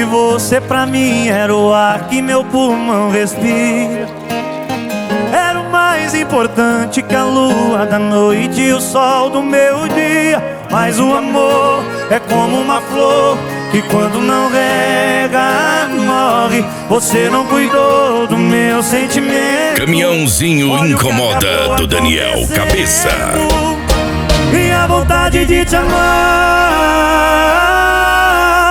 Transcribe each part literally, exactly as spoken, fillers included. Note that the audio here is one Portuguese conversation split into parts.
você pra mim era o ar que meu pulmão respira. Era o mais importante que a lua da noite e o sol do meu dia. Mas o amor é como uma flor que quando não rega morre. Você não cuidou do meu sentimento. Caminhãozinho incomoda do Daniel Cabeça. E a vontade de te amar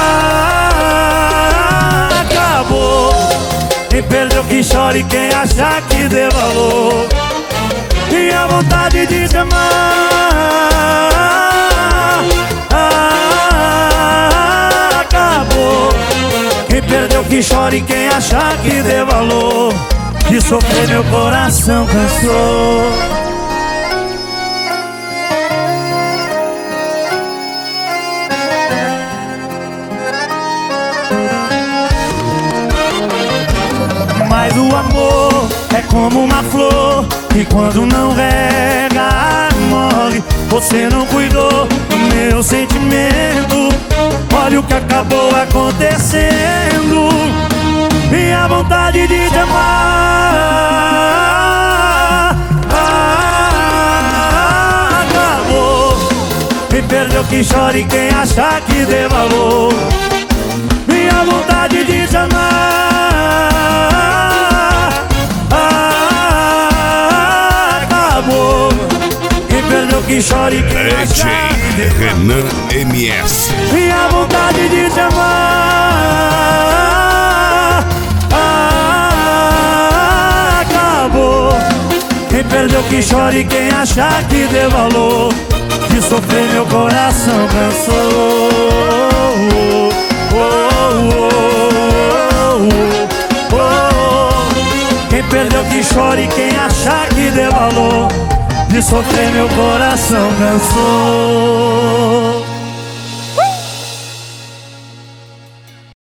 ah, acabou. Quem perdeu que chore, quem achar que dê valor. E a vontade de te amar ah, acabou. Quem perdeu que chore, quem achar que dê valor. De sofrer meu coração cansou. Mas o amor é como uma flor que quando não rega morre. Você não cuidou do meu sentimento. Olha o que acabou acontecendo. E a vontade de te amar ah, acabou. Quem perdeu que chore, quem achar que dê valor. E a vontade de te amar ah, acabou. Quem perdeu que chore, quem achar que dê valor. Renan M S. E a vontade de te amar ah, acabou. Quem perdeu que chore, quem achar que dê valor. De sofrer meu coração cansou. Oh, oh, oh, oh. Quem perdeu que chore, quem achar que dê valor. De sofrer meu coração cansou.